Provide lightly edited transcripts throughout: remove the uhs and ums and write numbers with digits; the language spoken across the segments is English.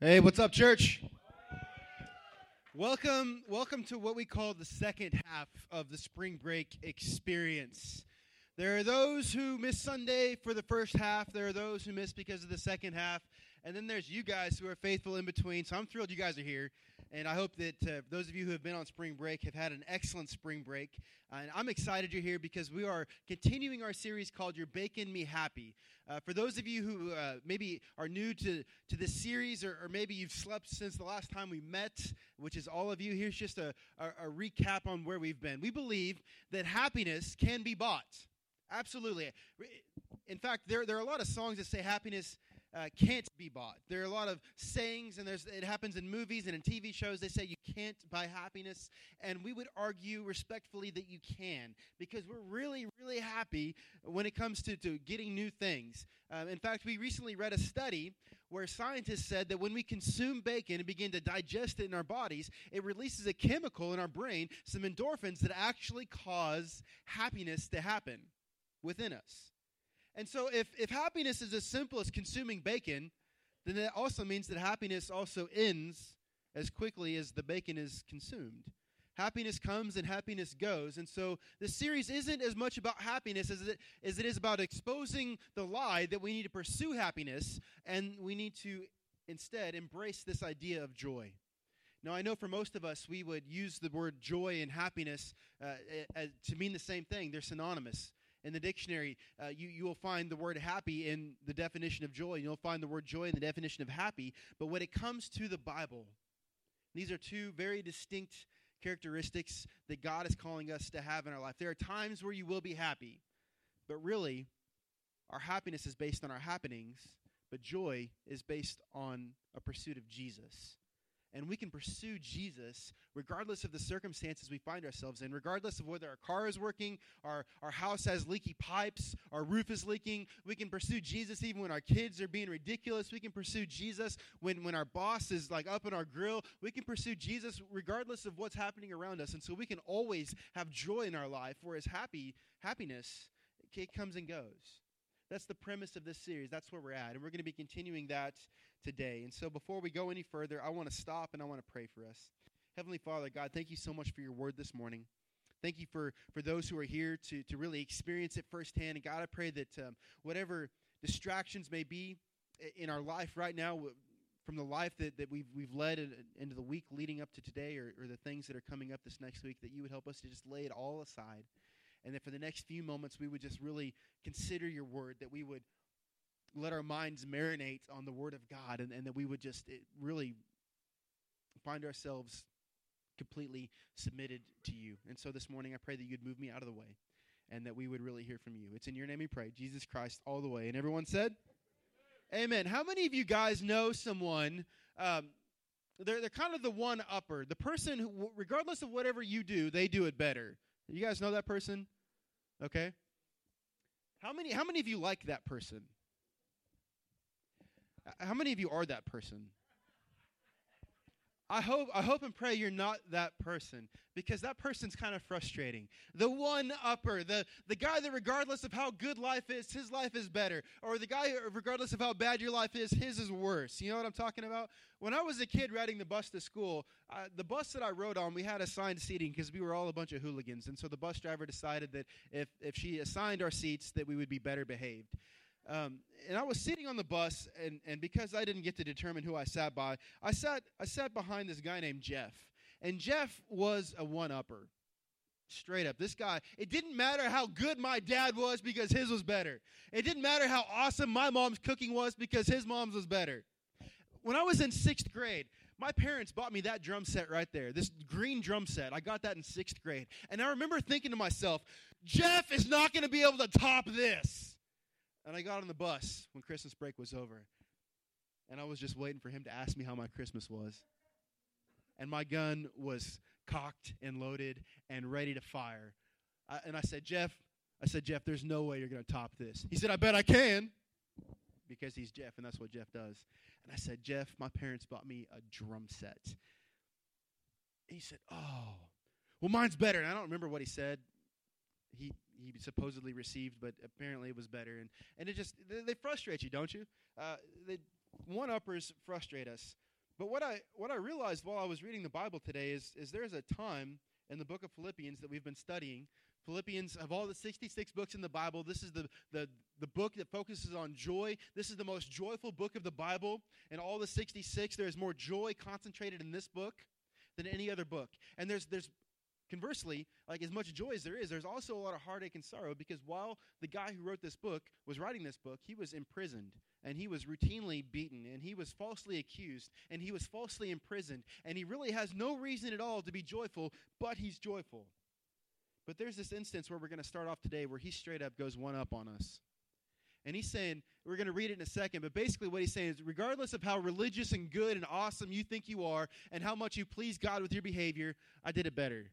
Hey, what's up, church? Welcome to what we call the second half of the spring break experience. There are those who miss Sunday for the first half. There are those who miss because of the second half. And then there's you guys who are faithful in between. So I'm thrilled you guys are here. And I hope that those of you who have been on spring break have had an excellent spring break. And I'm excited you're here because we are continuing our series called You're Baking Me Happy. For those of you who maybe are new to this series, or maybe you've slept since the last time we met, which is all of you, here's just a recap on where we've been. We believe that happiness can be bought. Absolutely. In fact, there are a lot of songs that say happiness can't be bought. There are a lot of sayings, and it happens in movies and in TV shows. They say you can't buy happiness, and we would argue respectfully that you can, because we're really, really happy when it comes to getting new things. In fact, we recently read a study where scientists said that when we consume bacon and begin to digest it in our bodies, it releases a chemical in our brain, some endorphins, that actually cause happiness to happen within us. And so if happiness is as simple as consuming bacon, then that also means that happiness also ends as quickly as the bacon is consumed. Happiness comes and happiness goes. And so this series isn't as much about happiness as it is about exposing the lie that we need to pursue happiness, and we need to instead embrace this idea of joy. Now, I know for most of us, we would use the word joy and happiness to mean the same thing. They're synonymous. In the dictionary, you will find the word happy in the definition of joy. You'll find the word joy in the definition of happy. But when it comes to the Bible, these are two very distinct characteristics that God is calling us to have in our life. There are times where you will be happy, but really, our happiness is based on our happenings, but joy is based on a pursuit of Jesus. And we can pursue Jesus regardless of the circumstances we find ourselves in, regardless of whether our car is working, our house has leaky pipes, our roof is leaking. We can pursue Jesus even when our kids are being ridiculous. We can pursue Jesus when our boss is like up in our grill. We can pursue Jesus regardless of what's happening around us. And so we can always have joy in our life, whereas happiness, it comes and goes. That's the premise of this series. That's where we're at. And we're going to be continuing that today. And so before we go any further, I want to stop and I want to pray for us. Heavenly Father, God, thank you so much for your word this morning. Thank you for those who are here to really experience it firsthand. And God, I pray that whatever distractions may be in our life right now, from the life that we've led into the week leading up to today, or the things that are coming up this next week, that you would help us to just lay it all aside. And that for the next few moments, we would just really consider your word, that we would let our minds marinate on the word of God, and that we would just really find ourselves completely submitted to you. And so this morning, I pray that you'd move me out of the way, and that we would really hear from you. It's in your name we pray, Jesus Christ, all the way. And everyone said? Amen. How many of you guys know someone, they're kind of the one-upper, the person who, regardless of whatever you do, they do it better? You guys know that person? Okay. How many of you like that person? How many of you are that person? I hope and pray you're not that person, because that person's kind of frustrating. The one-upper, the guy that regardless of how good life is, his life is better. Or the guy, regardless of how bad your life is, his is worse. You know what I'm talking about? When I was a kid riding the bus to school, the bus that I rode on, we had assigned seating because we were all a bunch of hooligans. And so the bus driver decided that if she assigned our seats, that we would be better behaved. And I was sitting on the bus, and because I didn't get to determine who I sat by, I sat behind this guy named Jeff. And Jeff was a one-upper. Straight up. This guy, it didn't matter how good my dad was because his was better. It didn't matter how awesome my mom's cooking was because his mom's was better. When I was in 6th grade, my parents bought me that drum set right there, this green drum set. I got that in 6th grade. And I remember thinking to myself, Jeff is not going to be able to top this. And I got on the bus when Christmas break was over. And I was just waiting for him to ask me how my Christmas was. And my gun was cocked and loaded and ready to fire. And I said, Jeff, there's no way you're going to top this. He said, I bet I can. Because he's Jeff, and that's what Jeff does. And I said, Jeff, my parents bought me a drum set. He said, oh, well, mine's better. And I don't remember what he said. He supposedly received, but apparently it was better. And it just, they frustrate you, don't you? One-uppers frustrate us. But what I realized while I was reading the Bible today is there's a time in the book of Philippians that we've been studying. Philippians, of all the 66 books in the Bible, this is the book that focuses on joy. This is the most joyful book of the Bible. In all the 66, there is more joy concentrated in this book than any other book. And there's conversely, like as much joy as there is, there's also a lot of heartache and sorrow, because while the guy who wrote this book was writing this book, he was imprisoned, and he was routinely beaten, and he was falsely accused, and he was falsely imprisoned, and he really has no reason at all to be joyful, but he's joyful. But there's this instance where we're going to start off today where he straight up goes one up on us. And he's saying, we're going to read it in a second, but basically what he's saying is, regardless of how religious and good and awesome you think you are and how much you please God with your behavior, I did it better.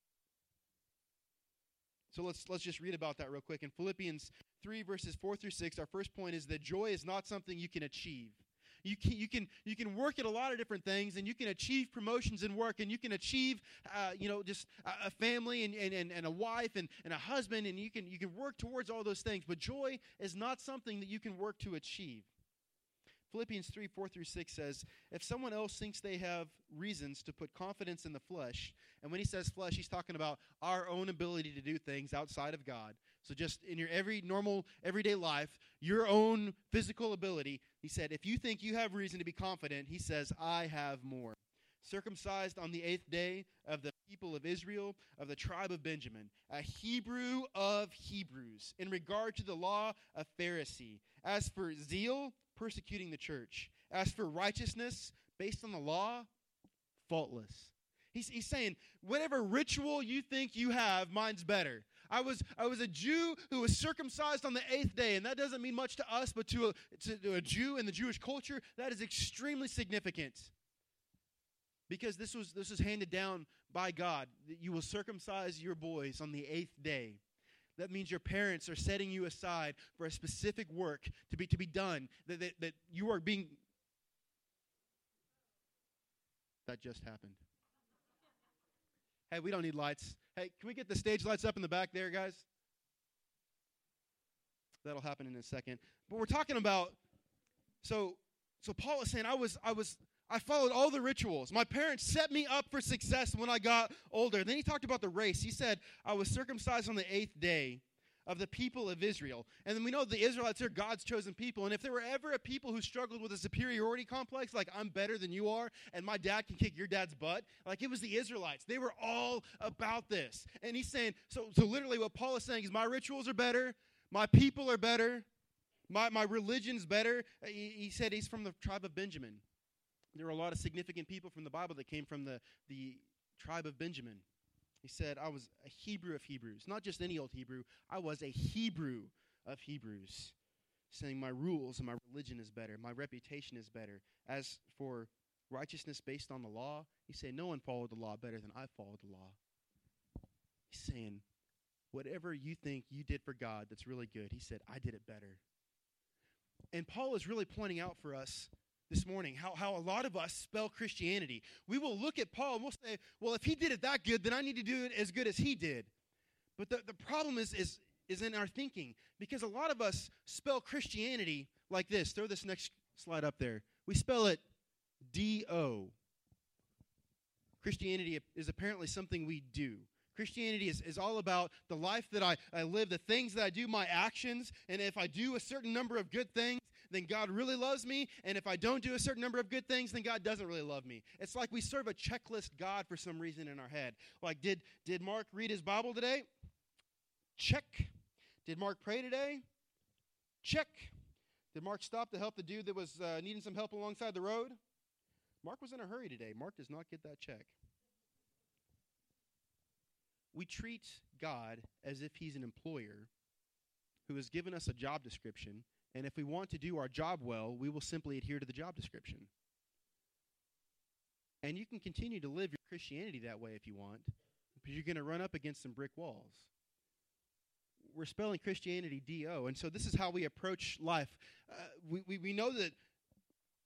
So let's just read about that real quick. In Philippians 3, verses 4 through 6, our first point is that joy is not something you can achieve. You can work at a lot of different things, and you can achieve promotions in work, and you can achieve just a family and a wife and a husband, and you can work towards all those things. But joy is not something that you can work to achieve. Philippians 3, 4 through 6 says, if someone else thinks they have reasons to put confidence in the flesh, and when he says flesh, he's talking about our own ability to do things outside of God. So just in your everyday life, your own physical ability, he said, if you think you have reason to be confident, he says, I have more. Circumcised on the 8th day of the people of Israel, of the tribe of Benjamin, a Hebrew of Hebrews, in regard to the law, a Pharisee. As for zeal, persecuting the church. As for righteousness, based on the law, faultless. He's saying, whatever ritual you think you have, mine's better. I was a Jew who was circumcised on the 8th day, and that doesn't mean much to us, but to a Jew in the Jewish culture, that is extremely significant. Because this was handed down by God, that you will circumcise your boys on the 8th day. That means your parents are setting you aside for a specific work to be done, that you are being... That just happened. Hey, we don't need lights. Hey, can we get the stage lights up in the back there, guys? That'll happen in a second. But we're talking about, so Paul is saying, I followed all the rituals. My parents set me up for success when I got older. Then he talked about the race. He said, I was circumcised on the 8th day of the people of Israel. And then we know the Israelites are God's chosen people. And if there were ever a people who struggled with a superiority complex, like I'm better than you are, and my dad can kick your dad's butt, like it was the Israelites. They were all about this. And he's saying, so literally what Paul is saying is my rituals are better, my people are better, my religion's better. He said he's from the tribe of Benjamin. There were a lot of significant people from the Bible that came from the tribe of Benjamin. He said, I was a Hebrew of Hebrews. Not just any old Hebrew. I was a Hebrew of Hebrews. Saying my rules and my religion is better. My reputation is better. As for righteousness based on the law, he said, no one followed the law better than I followed the law. He's saying, whatever you think you did for God that's really good, he said, I did it better. And Paul is really pointing out for us this morning how a lot of us spell Christianity. We will look at Paul and we'll say, well, if he did it that good, then I need to do it as good as he did. But the problem is in our thinking, because a lot of us spell Christianity like this. Throw this next slide up there. We spell it D-O. Christianity is apparently something we do. Christianity is all about the life that I live, the things that I do, my actions, and if I do a certain number of good things, then God really loves me, and if I don't do a certain number of good things, then God doesn't really love me. It's like we serve a checklist God for some reason in our head. Like, did Mark read his Bible today? Check. Did Mark pray today? Check. Did Mark stop to help the dude that was needing some help alongside the road? Mark was in a hurry today. Mark does not get that check. We treat God as if he's an employer who has given us a job description, and if we want to do our job well, we will simply adhere to the job description. And you can continue to live your Christianity that way if you want, but you're going to run up against some brick walls. We're spelling Christianity D-O, and so this is how we approach life. We know that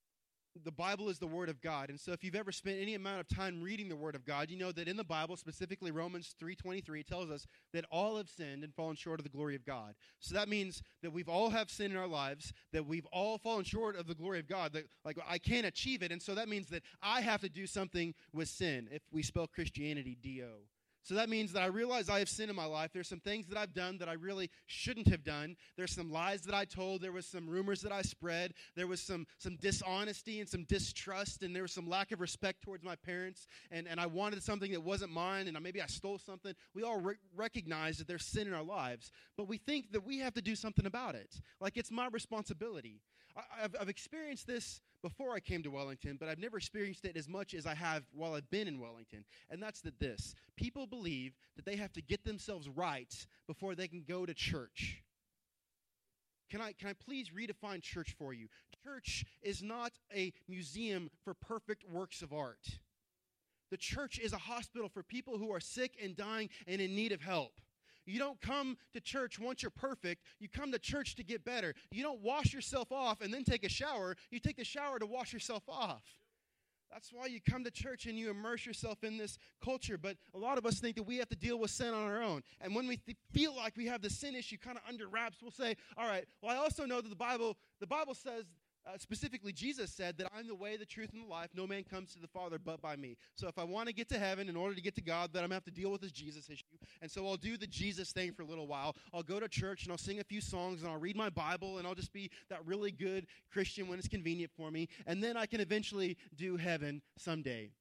the Bible is the Word of God. And so if you've ever spent any amount of time reading the Word of God, you know that in the Bible, specifically Romans 3:23, tells us that all have sinned and fallen short of the glory of God. So that means that we've all have sin in our lives, that we've all fallen short of the glory of God, that like I can't achieve it. And so that means that I have to do something with sin, if we spell Christianity D-O. So that means that I realize I have sin in my life. There's some things that I've done that I really shouldn't have done. There's some lies that I told. There was some rumors that I spread. There was some dishonesty and some distrust, and there was some lack of respect towards my parents. And I wanted something that wasn't mine, and maybe I stole something. We all recognize that there's sin in our lives, but we think that we have to do something about it. Like it's my responsibility. I've experienced this before I came to Wellington, but I've never experienced it as much as I have while I've been in Wellington. And that's this. People believe that they have to get themselves right before they can go to church. Can I please redefine church for you? Church is not a museum for perfect works of art. The church is a hospital for people who are sick and dying and in need of help. You don't come to church once you're perfect. You come to church to get better. You don't wash yourself off and then take a shower. You take the shower to wash yourself off. That's why you come to church and you immerse yourself in this culture. But a lot of us think that we have to deal with sin on our own. And when we feel like we have the sin issue kind of under wraps, we'll say, all right, well, I also know that the Bible says, specifically Jesus said that I'm the way, the truth, and the life. No man comes to the Father but by me. So if I want to get to heaven in order to get to God, then I'm going to have to deal with this Jesus issue. And so I'll do the Jesus thing for a little while. I'll go to church and I'll sing a few songs and I'll read my Bible and I'll just be that really good Christian when it's convenient for me. And then I can eventually do heaven someday.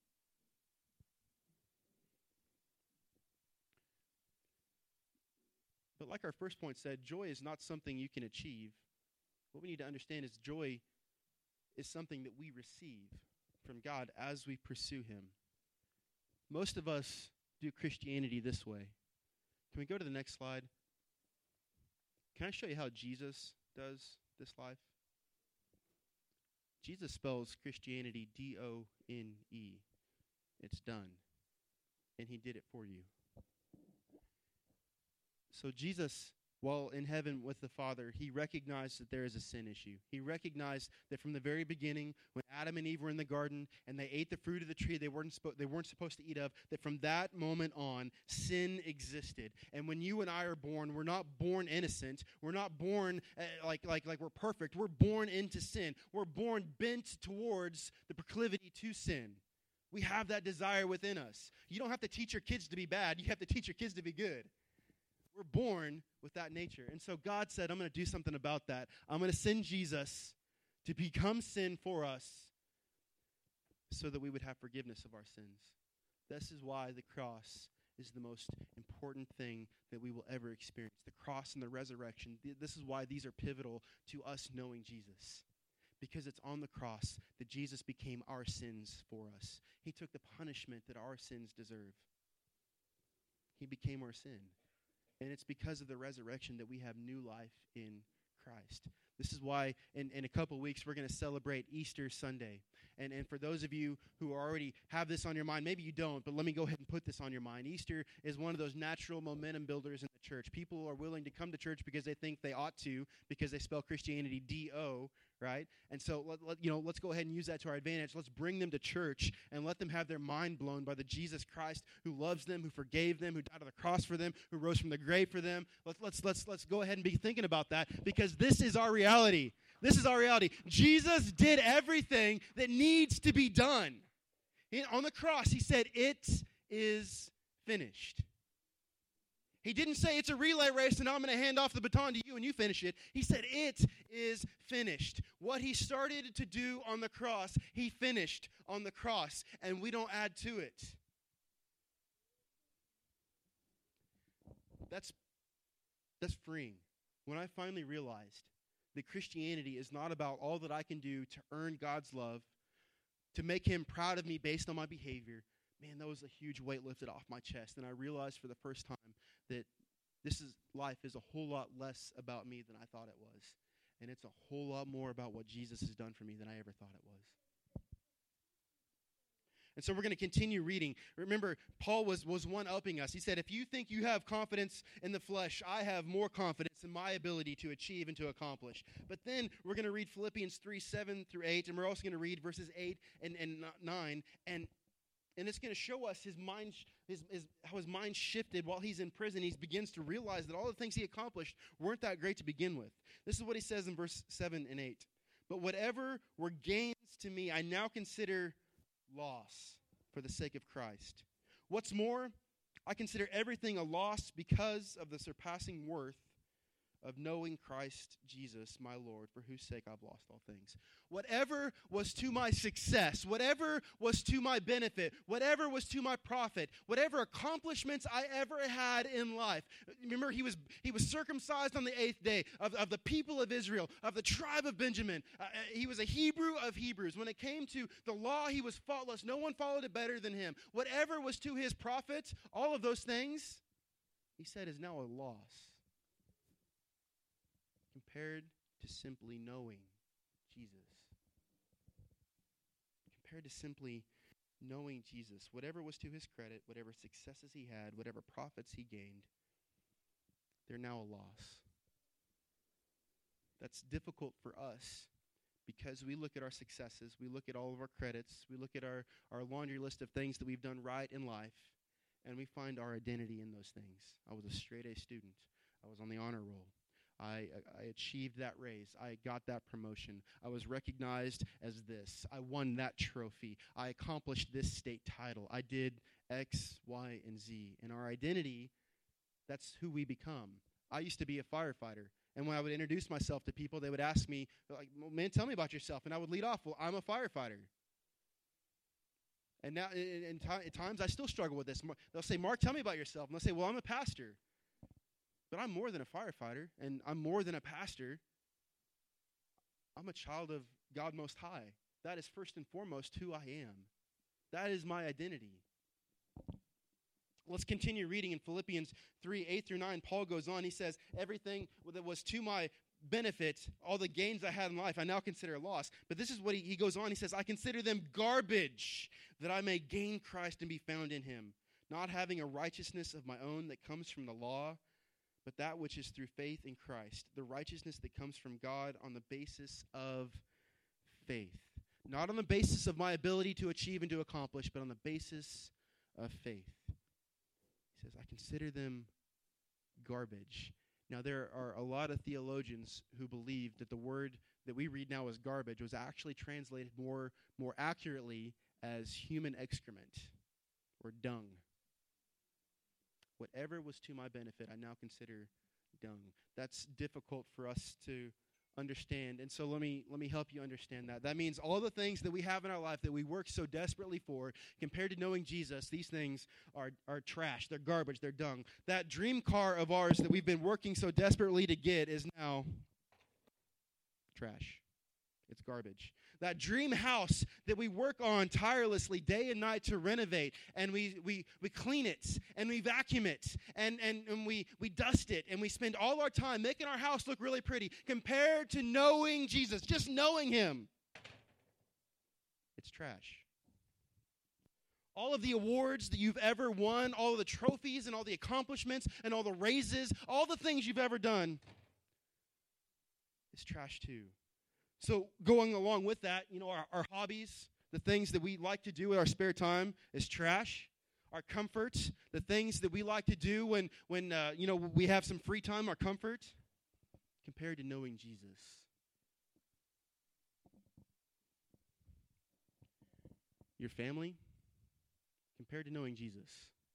But like our first point said, joy is not something you can achieve. What we need to understand is joy is something that we receive from God as we pursue Him. Most of us do Christianity this way. Can we go to the next slide? Can I show you how Jesus does this life? Jesus spells Christianity D-O-N-E. It's done. And He did it for you. So Jesus, while in heaven with the Father, He recognized that there is a sin issue. He recognized that from the very beginning, when Adam and Eve were in the garden and they ate the fruit of the tree they weren't supposed to eat of, that from that moment on, sin existed. And when you and I are born, we're not born innocent. We're not born like we're perfect. We're born into sin. We're born bent towards the proclivity to sin. We have that desire within us. You don't have to teach your kids to be bad. You have to teach your kids to be good. We're born with that nature. And so God said, I'm going to do something about that. I'm going to send Jesus to become sin for us so that we would have forgiveness of our sins. This is why the cross is the most important thing that we will ever experience. The cross and the resurrection. This is why these are pivotal to us knowing Jesus. Because it's on the cross that Jesus became our sins for us. He took the punishment that our sins deserve. He became our sin. And it's because of the resurrection that we have new life in Christ. This is why in a couple weeks we're going to celebrate Easter Sunday. And for those of you who already have this on your mind, maybe you don't, but let me go ahead and put this on your mind. Easter is one of those natural momentum builders in the church. People are willing to come to church because they think they ought to, because they spell Christianity D-O, right? And so let's go ahead and use that to our advantage. Let's bring them to church and let them have their mind blown by the Jesus Christ who loves them, who forgave them, who died on the cross for them, who rose from the grave for them. Let's go ahead and be thinking about that, because this is our reality. This is our reality. Jesus did everything that needs to be done. On the cross, He said, "It is finished." He didn't say it's a relay race and I'm going to hand off the baton to you and you finish it. He said it is finished. What He started to do on the cross, He finished on the cross, and we don't add to it. That's freeing. When I finally realized that Christianity is not about all that I can do to earn God's love, to make Him proud of me based on my behavior, man, that was a huge weight lifted off my chest. And I realized for the first time that life is a whole lot less about me than I thought it was. And it's a whole lot more about what Jesus has done for me than I ever thought it was. And so we're going to continue reading. Remember, Paul was one-upping us. He said, if you think you have confidence in the flesh, I have more confidence in my ability to achieve and to accomplish. But then we're going to read Philippians 3, 7 through 8, and we're also going to read verses 8 and 9. And it's going to show us how his mind shifted while he's in prison. He begins to realize that all the things he accomplished weren't that great to begin with. This is what he says in verse 7 and 8. But whatever were gains to me, I now consider loss for the sake of Christ. What's more, I consider everything a loss because of the surpassing worth of knowing Christ Jesus, my Lord, for whose sake I've lost all things. Whatever was to my success, whatever was to my benefit, whatever was to my profit, whatever accomplishments I ever had in life. Remember, he was circumcised on the 8th day of the people of Israel, of the tribe of Benjamin. He was a Hebrew of Hebrews. When it came to the law, he was faultless. No one followed it better than him. Whatever was to his profit, all of those things, he said, is now a loss compared to simply knowing Jesus. Compared to simply knowing Jesus. Whatever was to his credit, whatever successes he had, whatever profits he gained, they're now a loss. That's difficult for us because we look at our successes, we look at all of our credits, we look at our laundry list of things that we've done right in life, and we find our identity in those things. I was a straight-A student. I was on the honor roll. I achieved that raise. I got that promotion. I was recognized as this. I won that trophy. I accomplished this state title. I did X, Y, and Z. And our identity, that's who we become. I used to be a firefighter. And when I would introduce myself to people, they would ask me, like, well, man, tell me about yourself. And I would lead off, well, I'm a firefighter. And now, at times, I still struggle with this. They'll say, Mark, tell me about yourself. And they'll say, well, I'm a pastor. But I'm more than a firefighter, and I'm more than a pastor. I'm a child of God Most High. That is first and foremost who I am. That is my identity. Let's continue reading in Philippians 3, 8 through 9. Paul goes on. He says, everything that was to my benefit, all the gains I had in life, I now consider a loss. But this is what he goes on. He says, I consider them garbage, that I may gain Christ and be found in him, not having a righteousness of my own that comes from the law, but that which is through faith in Christ, the righteousness that comes from God on the basis of faith. Not on the basis of my ability to achieve and to accomplish, but on the basis of faith. He says, I consider them garbage. Now, there are a lot of theologians who believe that the word that we read now as garbage was actually translated more accurately as human excrement or dung. Whatever was to my benefit, I now consider dung. That's difficult for us to understand, and so let me help you understand that. That means all the things that we have in our life that we work so desperately for, compared to knowing Jesus, these things are trash, they're garbage, they're dung. That dream car of ours that we've been working so desperately to get is now trash. It's garbage. That dream house that we work on tirelessly day and night to renovate, and we clean it, and we vacuum it, and we dust it, and we spend all our time making our house look really pretty, compared to knowing Jesus, just knowing him. It's trash. All of the awards that you've ever won, all of the trophies and all the accomplishments and all the raises, all the things you've ever done, is trash too. So going along with that, our hobbies, the things that we like to do with our spare time is trash. Our comforts, the things that we like to do when we have some free time, our comfort, compared to knowing Jesus. Your family, compared to knowing Jesus.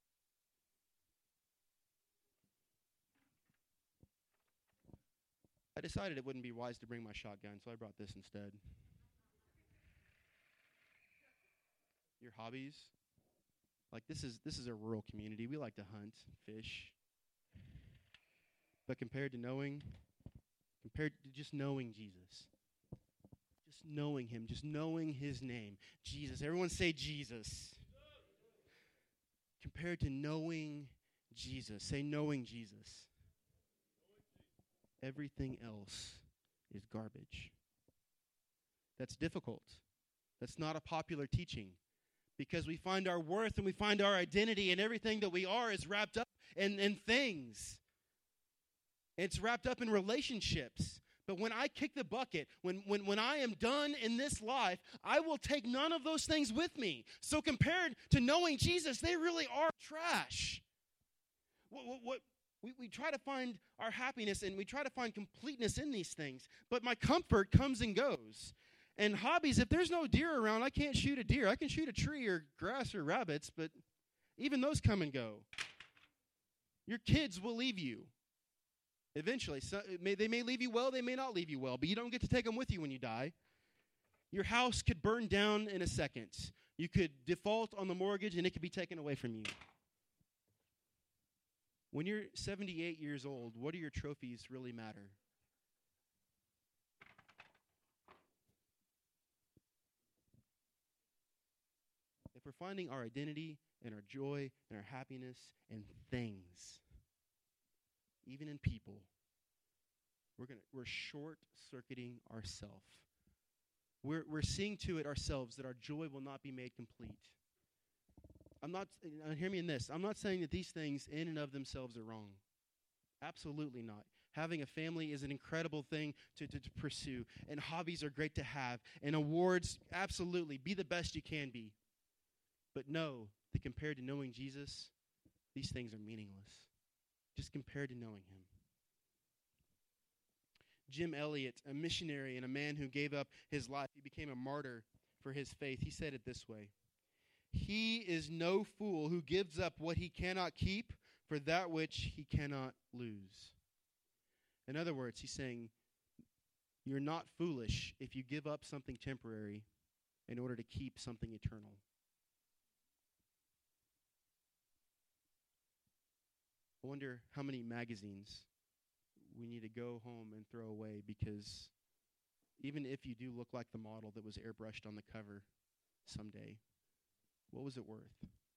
I decided it wouldn't be wise to bring my shotgun, so I brought this instead. Your hobbies, like this is a rural community. We like to hunt, fish. But compared to just knowing Jesus, just knowing him, just knowing his name, Jesus. Everyone say Jesus. Compared to knowing Jesus, say knowing Jesus. Everything else is garbage. That's difficult. That's not a popular teaching. because we find our worth and we find our identity, and everything that we are is wrapped up in things. It's wrapped up in relationships. But when I kick the bucket, when I am done in this life, I will take none of those things with me. So compared to knowing Jesus, they really are trash. We try to find our happiness and we try to find completeness in these things. But my comfort comes and goes. And hobbies, if there's no deer around, I can't shoot a deer. I can shoot a tree or grass or rabbits, but even those come and go. Your kids will leave you eventually. So they may leave you well, they may not leave you well, but you don't get to take them with you when you die. Your house could burn down in a second. You could default on the mortgage and it could be taken away from you. When you're 78 years old, what do your trophies really matter? If we're finding our identity and our joy and our happiness in things, even in people, we're short-circuiting ourselves. We're seeing to it ourselves that our joy will not be made complete. Hear me in this. I'm not saying that these things in and of themselves are wrong. Absolutely not. Having a family is an incredible thing to pursue, and hobbies are great to have, and awards, absolutely, be the best you can be. But know that compared to knowing Jesus, these things are meaningless. Just compared to knowing him. Jim Elliot, a missionary and a man who gave up his life, he became a martyr for his faith. He said it this way: "He is no fool who gives up what he cannot keep for that which he cannot lose." In other words, he's saying, you're not foolish if you give up something temporary in order to keep something eternal. I wonder how many magazines we need to go home and throw away, because even if you do look like the model that was airbrushed on the cover someday, what was it worth?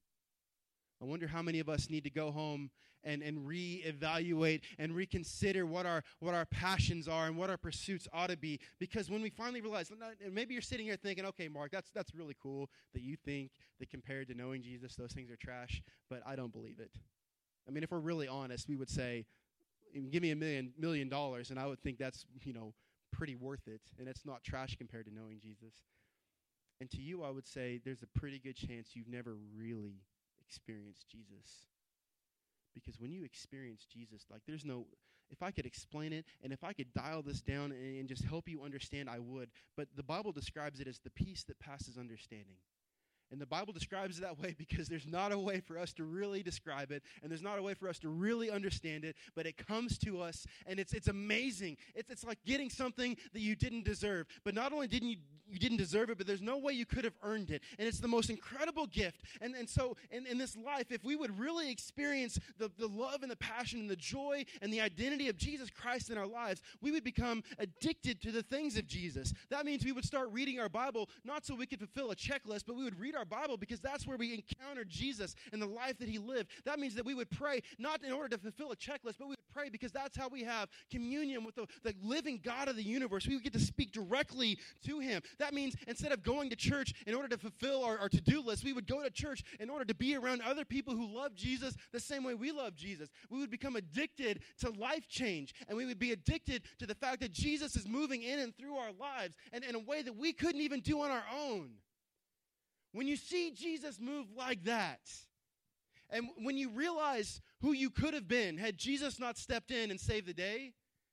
I wonder how many of us need to go home and reevaluate and reconsider what our passions are and what our pursuits ought to be. Because when we finally realize, and maybe you're sitting here thinking, okay, Mark, that's really cool that you think that compared to knowing Jesus, those things are trash, but I don't believe it. I mean, if we're really honest, we would say, give me $1 million, and I would think that's, pretty worth it, and it's not trash compared to knowing Jesus. And to you, I would say there's a pretty good chance you've never really experienced Jesus. Because when you experience Jesus, if I could explain it, and if I could dial this down and just help you understand, I would. But the Bible describes it as the peace that passes understanding. And the Bible describes it that way because there's not a way for us to really describe it, and there's not a way for us to really understand it, but it comes to us, and it's amazing. It's like getting something that you didn't deserve. But not only didn't you didn't deserve it, but there's no way you could have earned it. And it's the most incredible gift. And so in this life, if we would really experience the love and the passion and the joy and the identity of Jesus Christ in our lives, we would become addicted to the things of Jesus. That means we would start reading our Bible, not so we could fulfill a checklist, but we would read our Bible because that's where we encounter Jesus and the life that he lived. That means that we would pray, not in order to fulfill a checklist, but we would pray because that's how we have communion with the living God of the universe. We would get to speak directly to him. That means instead of going to church in order to fulfill our to-do list, we would go to church in order to be around other people who love Jesus the same way we love Jesus. We would become addicted to life change, and we would be addicted to the fact that Jesus is moving in and through our lives and in a way that we couldn't even do on our own. When you see Jesus move like that, and when you realize who you could have been had Jesus not stepped in and saved the day,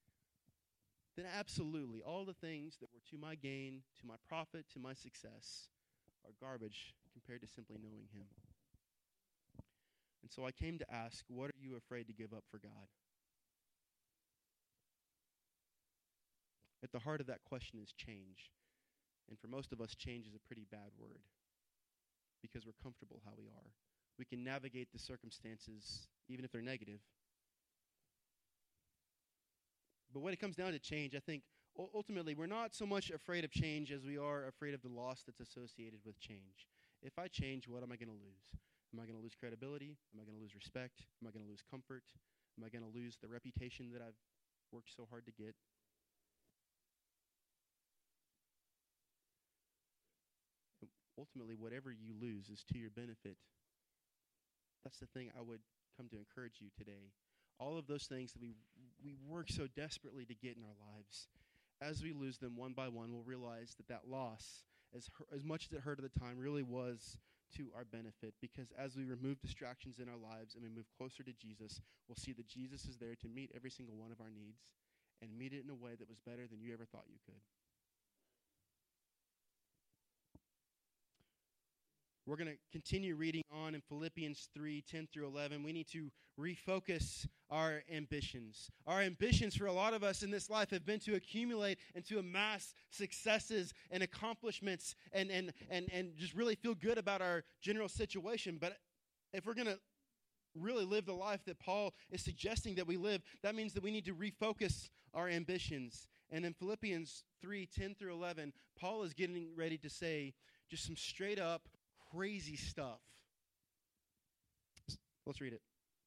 then absolutely all the things that were to my gain, to my profit, to my success are garbage compared to simply knowing him. And so I came to ask, what are you afraid to give up for God? At the heart of that question is change. And for most of us, change is a pretty bad word because we're comfortable how we are. We can navigate the circumstances even if they're negative. But when it comes down to change, I think ultimately we're not so much afraid of change as we are afraid of the loss that's associated with change. If I change, what am I going to lose? Am I going to lose credibility? Am I going to lose respect? Am I going to lose comfort? Am I going to lose the reputation that I've worked so hard to get? ultimately whatever you lose is to your benefit. That's the thing I would come to encourage you today. All of those things that we work so desperately to get in our lives, as we lose them one by one, we'll realize that loss, as much as it hurt at the time, really was to our benefit, because as we remove distractions in our lives and we move closer to Jesus, we'll see that Jesus is there to meet every single one of our needs and meet it in a way that was better than you ever thought you could. We're going to continue reading on in Philippians 3:10 through 11. We need to refocus our ambitions. Our ambitions for a lot of us in this life have been to accumulate and to amass successes and accomplishments and just really feel good about our general situation. But if we're going to really live the life that Paul is suggesting that we live, that means that we need to refocus our ambitions. And in Philippians 3:10 through 11, Paul is getting ready to say just some straight up crazy stuff. Let's read it.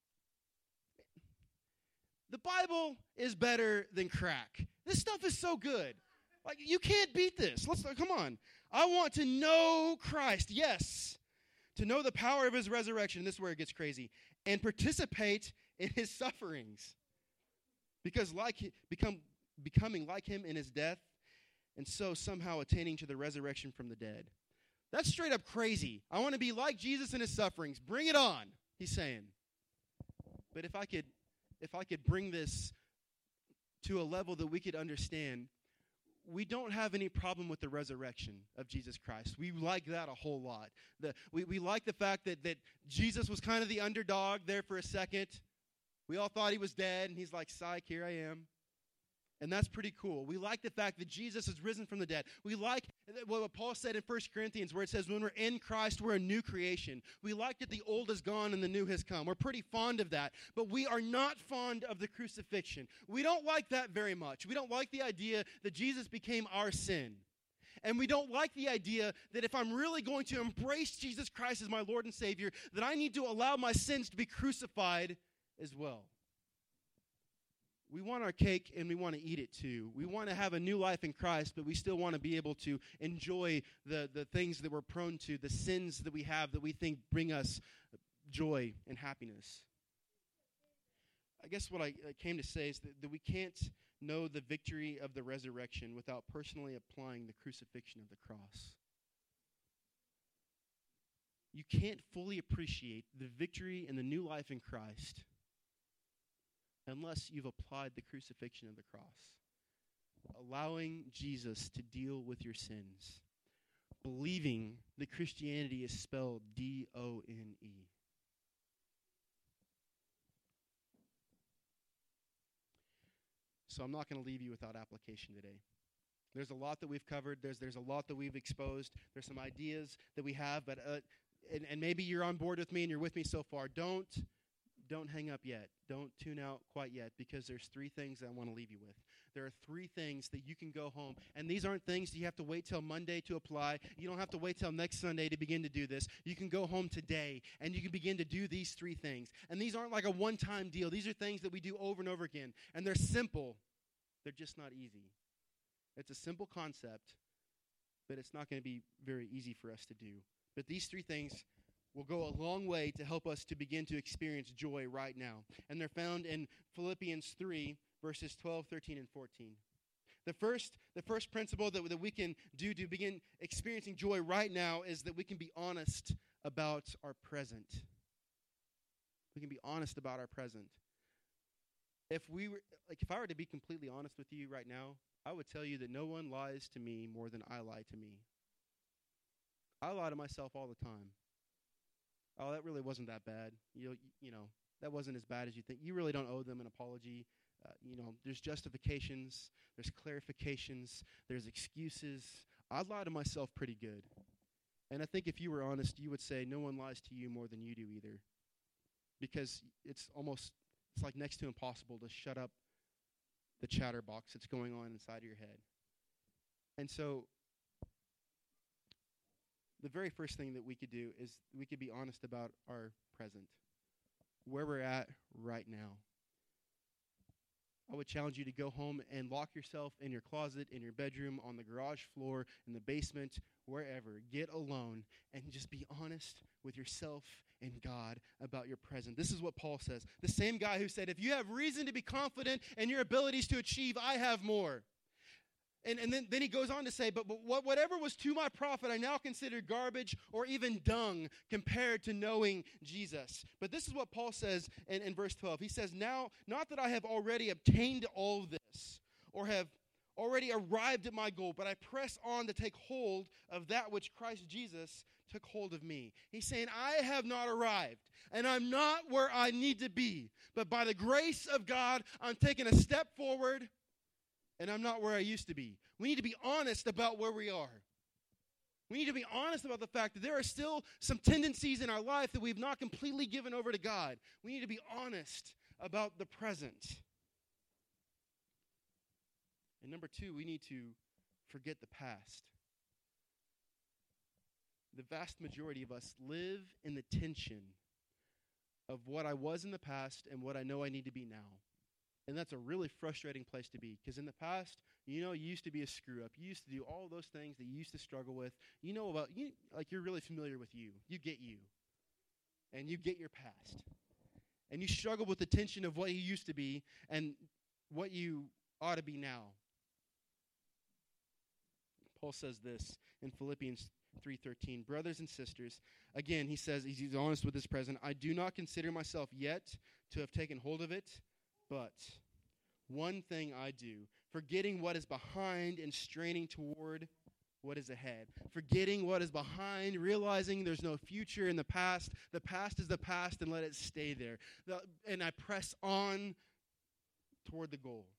The Bible is better than crack. This stuff is so good. Like, you can't beat this. Come on. I want to know Christ. Yes. To know the power of his resurrection. This is where it gets crazy. And participate in his sufferings. Because becoming like him in his death, and so somehow attaining to the resurrection from the dead. That's straight up crazy. I want to be like Jesus in his sufferings. Bring it on, he's saying. But if I could bring this to a level that we could understand, we don't have any problem with the resurrection of Jesus Christ. We like that a whole lot. We like the fact that Jesus was kind of the underdog there for a second. We all thought he was dead, and he's like, psych, here I am. And that's pretty cool. We like the fact that Jesus is risen from the dead. We like what Paul said in 1 Corinthians, where it says, when we're in Christ, we're a new creation. We like that the old is gone and the new has come. We're pretty fond of that. But we are not fond of the crucifixion. We don't like that very much. We don't like the idea that Jesus became our sin. And we don't like the idea that if I'm really going to embrace Jesus Christ as my Lord and Savior, that I need to allow my sins to be crucified as well. We want our cake and we want to eat it too. We want to have a new life in Christ, but we still want to be able to enjoy the things that we're prone to, the sins that we have that we think bring us joy and happiness. I guess what I came to say is that we can't know the victory of the resurrection without personally applying the crucifixion of the cross. You can't fully appreciate the victory and the new life in Christ unless you've applied the crucifixion of the cross, allowing Jesus to deal with your sins, believing that Christianity is spelled D-O-N-E. So I'm not going to leave you without application today. There's a lot that we've covered. There's a lot that we've exposed. There's some ideas that we have, but and maybe you're on board with me and you're with me so far. Don't hang up yet. Don't tune out quite yet, because there's 3 things I want to leave you with. There are 3 things that you can go home, and these aren't things that you have to wait till Monday to apply. You don't have to wait till next Sunday to begin to do this. You can go home today, and you can begin to do these 3 things. And these aren't like a one-time deal. These are things that we do over and over again, and they're simple. They're just not easy. It's a simple concept, but it's not going to be very easy for us to do. But these 3 things will go a long way to help us to begin to experience joy right now. And they're found in Philippians 3, verses 12, 13, and 14. The first principle that we can do to begin experiencing joy right now is that we can be honest about our present. We can be honest about our present. If I were to be completely honest with you right now, I would tell you that no one lies to me more than I lie to me. I lie to myself all the time. Oh, that really wasn't that bad. You know, that wasn't as bad as you think. You really don't owe them an apology. There's justifications, there's clarifications, there's excuses. I lie to myself pretty good. And I think if you were honest, you would say no one lies to you more than you do either. Because it's like next to impossible to shut up the chatterbox that's going on inside of your head. And so the very first thing that we could do is we could be honest about our present, where we're at right now. I would challenge you to go home and lock yourself in your closet, in your bedroom, on the garage floor, in the basement, wherever. Get alone and just be honest with yourself and God about your present. This is what Paul says. The same guy who said, if you have reason to be confident in your abilities to achieve, I have more. And then he goes on to say, but whatever was to my profit, I now consider garbage or even dung compared to knowing Jesus. But this is what Paul says in verse 12. He says, now, not that I have already obtained all this or have already arrived at my goal, but I press on to take hold of that which Christ Jesus took hold of me. He's saying, I have not arrived, and I'm not where I need to be. But by the grace of God, I'm taking a step forward, and I'm not where I used to be. We need to be honest about where we are. We need to be honest about the fact that there are still some tendencies in our life that we've not completely given over to God. We need to be honest about the present. And number two, we need to forget the past. The vast majority of us live in the tension of what I was in the past and what I know I need to be now. And that's a really frustrating place to be, because in the past, you used to be a screw-up. You used to do all those things that you used to struggle with. You're really familiar with you. You get you. And you get your past. And you struggle with the tension of what you used to be and what you ought to be now. Paul says this in Philippians 3:13. Brothers and sisters, again, he says, he's honest with his present, I do not consider myself yet to have taken hold of it, but one thing I do, forgetting what is behind and straining toward what is ahead. Forgetting what is behind, realizing there's no future in the past. The past is the past, and let it stay there. And I press on toward the goal.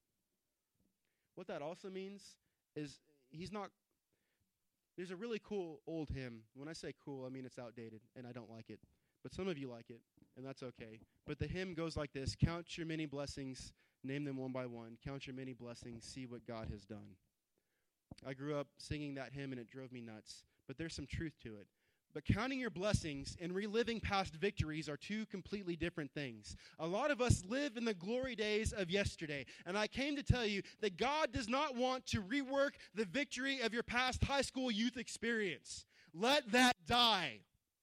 What that also means is there's a really cool old hymn. When I say cool, I mean it's outdated, and I don't like it. But some of you like it, and that's okay. But the hymn goes like this: count your many blessings, name them one by one. Count your many blessings, see what God has done. I grew up singing that hymn, and it drove me nuts. But there's some truth to it. But counting your blessings and reliving past victories are two completely different things. A lot of us live in the glory days of yesterday. And I came to tell you that God does not want to rework the victory of your past high school youth experience. Let that die.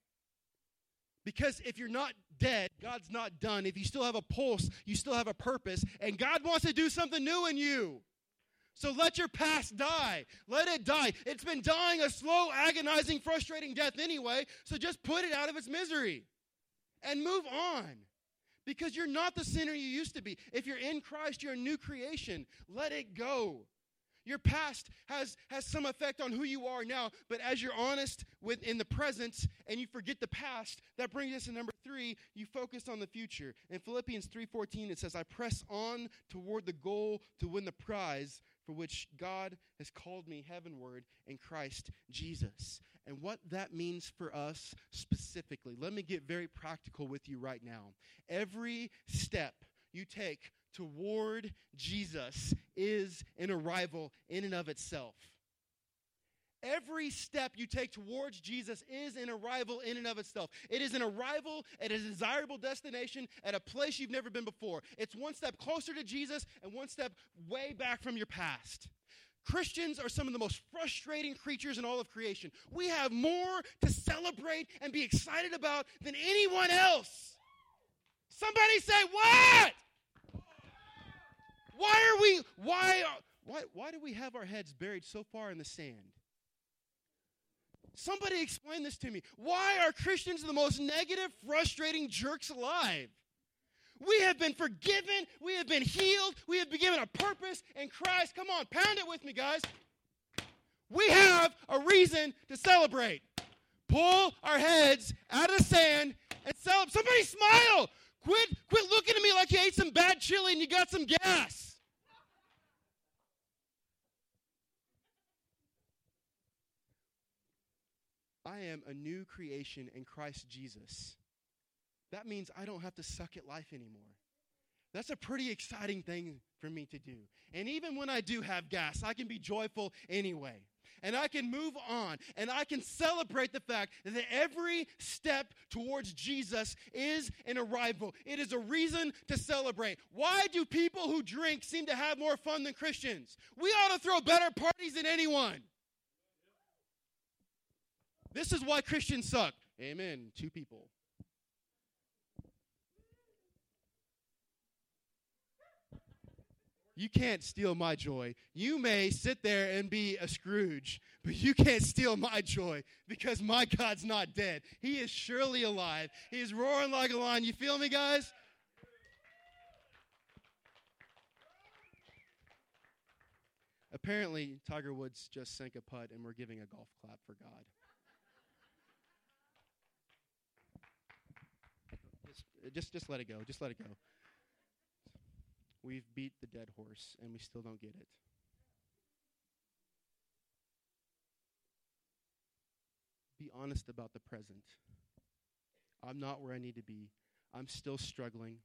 Because if you're not dead, God's not done. If you still have a pulse, you still have a purpose. And God wants to do something new in you. So let your past die. Let it die. It's been dying a slow, agonizing, frustrating death anyway. So just put it out of its misery. And move on. Because you're not the sinner you used to be. If you're in Christ, you're a new creation. Let it go. Your past has some effect on who you are now, but as you're honest in the present and you forget the past, that brings us to number 3, you focus on the future. In Philippians 3:14, it says, I press on toward the goal to win the prize for which God has called me heavenward in Christ Jesus. And what that means for us specifically, let me get very practical with you right now. Every step you take toward Jesus is an arrival in and of itself. Every step you take towards Jesus is an arrival in and of itself. It is an arrival at a desirable destination, at a place you've never been before. It's one step closer to Jesus and one step way back from your past. Christians are some of the most frustrating creatures in all of creation. We have more to celebrate and be excited about than anyone else. Somebody say, what? Why do we have our heads buried so far in the sand? Somebody explain this to me. Why are Christians the most negative, frustrating jerks alive? We have been forgiven. We have been healed. We have been given a purpose in Christ. Come on, pound it with me, guys. We have a reason to celebrate. Pull our heads out of the sand and celebrate. Somebody smile. Quit looking at me like you ate some bad chili and you got some gas. I am a new creation in Christ Jesus. That means I don't have to suck at life anymore. That's a pretty exciting thing for me to do. And even when I do have gas, I can be joyful anyway. And I can move on, and I can celebrate the fact that every step towards Jesus is an arrival. It is a reason to celebrate. Why do people who drink seem to have more fun than Christians? We ought to throw better parties than anyone. This is why Christians suck. Amen. 2 people. You can't steal my joy. You may sit there and be a Scrooge, but you can't steal my joy because my God's not dead. He is surely alive. He is roaring like a lion. You feel me, guys? Apparently, Tiger Woods just sank a putt, and we're giving a golf clap for God. Just let it go. Just let it go. We've beat the dead horse, and we still don't get it. Be honest about the present. I'm not where I need to be. I'm still struggling.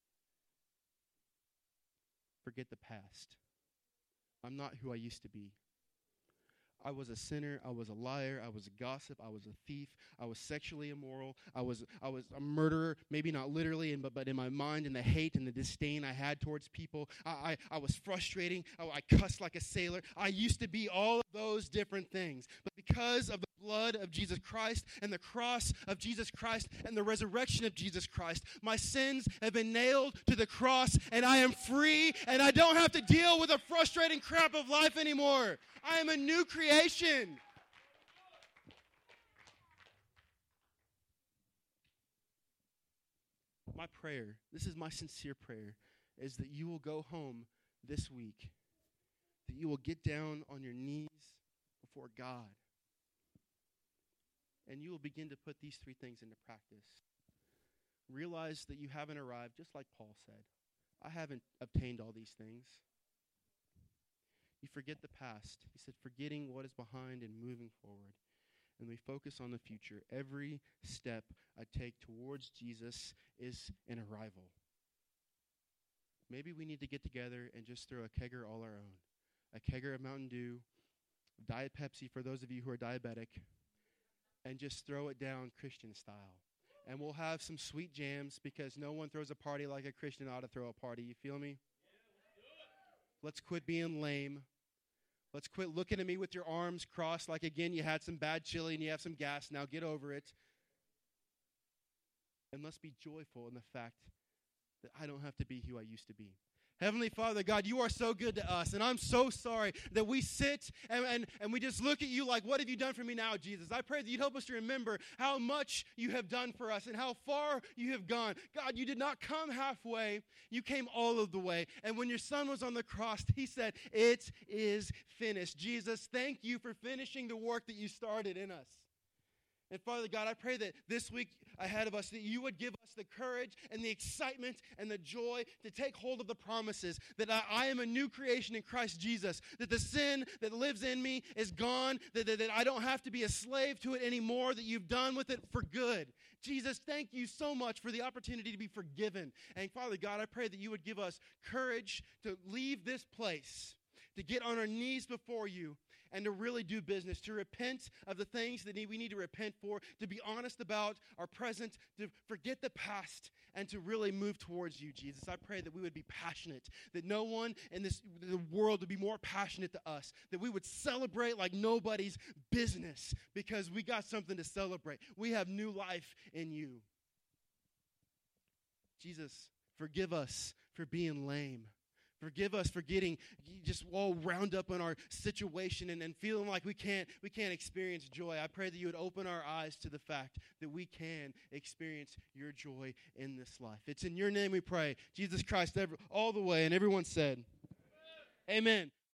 Forget the past. I'm not who I used to be. I was a sinner. I was a liar. I was a gossip. I was a thief. I was sexually immoral. I was a murderer, maybe not literally, but in my mind, and the hate and the disdain I had towards people. I was frustrating. I cussed like a sailor. I used to be all of those different things. But because of the blood of Jesus Christ and the cross of Jesus Christ and the resurrection of Jesus Christ, my sins have been nailed to the cross, and I am free, and I don't have to deal with the frustrating crap of life anymore. I am a new creation. My prayer, this is my sincere prayer, is that you will go home this week, that you will get down on your knees before God, and you will begin to put these 3 things into practice. Realize that you haven't arrived, just like Paul said. I haven't obtained all these things. You forget the past. He said, forgetting what is behind and moving forward. And we focus on the future. Every step I take towards Jesus is an arrival. Maybe we need to get together and just throw a kegger all our own. A kegger of Mountain Dew, Diet Pepsi for those of you who are diabetic, and just throw it down Christian style. And we'll have some sweet jams because no one throws a party like a Christian ought to throw a party. You feel me? Let's quit being lame. Let's quit looking at me with your arms crossed like, again, you had some bad chili and you have some gas. Now get over it. And let's be joyful in the fact that I don't have to be who I used to be. Heavenly Father, God, you are so good to us, and I'm so sorry that we sit and we just look at you like, what have you done for me now, Jesus? I pray that you'd help us to remember how much you have done for us and how far you have gone. God, you did not come halfway. You came all of the way. And when your son was on the cross, he said, it is finished. Jesus, thank you for finishing the work that you started in us. And Father God, I pray that this week ahead of us, that you would give us the courage and the excitement and the joy to take hold of the promises that I am a new creation in Christ Jesus, that the sin that lives in me is gone, that I don't have to be a slave to it anymore, that you've done with it for good. Jesus, thank you so much for the opportunity to be forgiven. And Father God, I pray that you would give us courage to leave this place, to get on our knees before you, and to really do business, to repent of the things that we need to repent for, to be honest about our present, to forget the past, and to really move towards you, Jesus. I pray that we would be passionate, that no one in the world would be more passionate to us, that we would celebrate like nobody's business because we got something to celebrate. We have new life in you. Jesus, forgive us for being lame. Forgive us for getting just all wound up in our situation and feeling like we can't experience joy. I pray that you would open our eyes to the fact that we can experience your joy in this life. It's in your name we pray. Jesus Christ, all the way. And everyone said, Amen.